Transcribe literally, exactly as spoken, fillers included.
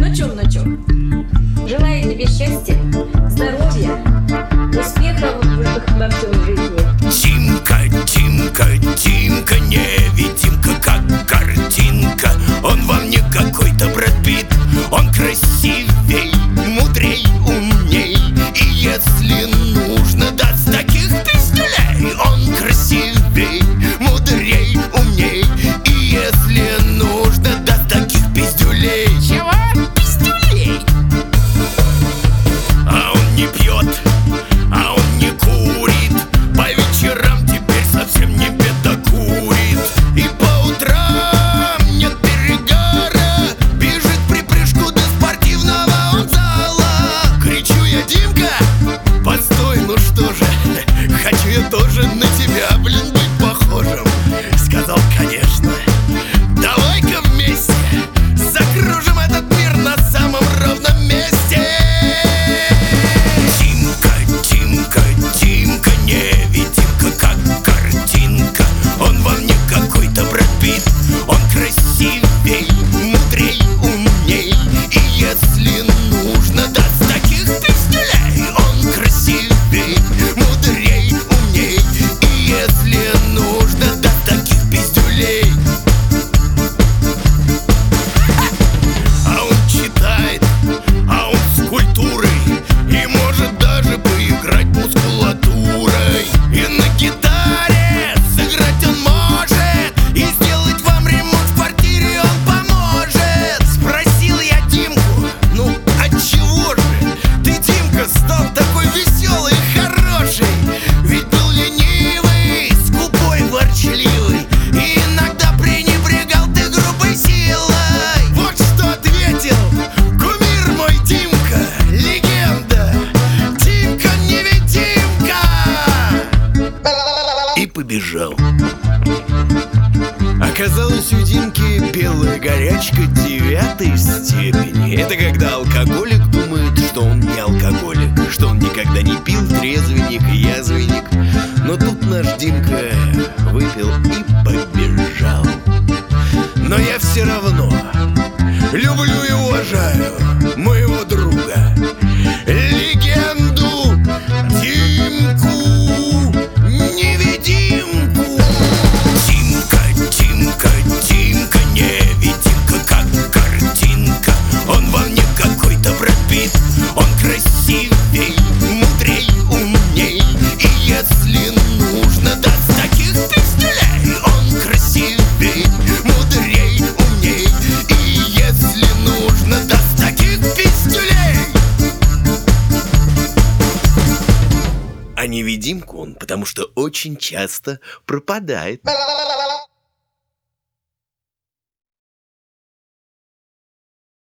На чем, на чем? Желаю тебе счастья, здоровья, успехов во всем жизни. Тимка, Тимка, Тимка, невидимка, как картинка. Он вам не какой-то Брэд Питт, он красивей, мудрей, умней. И если нужно, даст таких пиздюлей. Он красивей, мудрей, умней. И если нужно, даст таких пиздюлей. Чего? Пиздюлей. А он не пьет, а он не курит. По вечерам теперь совсем не бедокурит. И по утрам нет перегара. Бежит припрыжку до спортивного он зала. Кричу я: Димка, постой, ну что же, хочу я тоже на тебя, блин, быть похожим. Сказал: конечно, давай-ка вместе закружим этот мир на самом ровном месте. Тимка, Тимка, Тимка, невидимка, как картинка. Он вам не какой-то Брэд Питт, он красивей, мудрей, умней. И если нужно, даст таких пиздюлей. Он красивей, мудрей, умней. И если нужно, даст таких пиздюлей. А он читает, а он с культурой, и может даже поиграть мускулатурой. И на гитаре сыграть он может, и сделать вам ремонт в квартире он поможет. Спросил я Димку: ну отчего же ты, Димка, стал такой веселый и хороший? Ведь был ленивый, скупой, ворчливый, и иногда пренебрегал ты грубой силой. Вот что ответил кумир мой Димка, легенда, Димка-невидимка. И побежал. Оказалось, у Димки белая горячка девятой степени. Это когда алкоголик думает, что он не алкоголик, что он никогда не пил, трезвенник и язвенник. Но тут наш Димка выпил и побежал. Но я все равно люблю и уважаю моего друга, легенду Димку-невидимку. Тимка, Тимка, Тимка, невидимка, как картинка. Он вам не какой-то Брэд Питт, он красивей, мудрей, умней. И если нужно, даст таких пиздюлей. Он красивей, мудрей, умней. И если нужно, даст таких пиздюлей. А невидимку он потому что очень часто пропадает.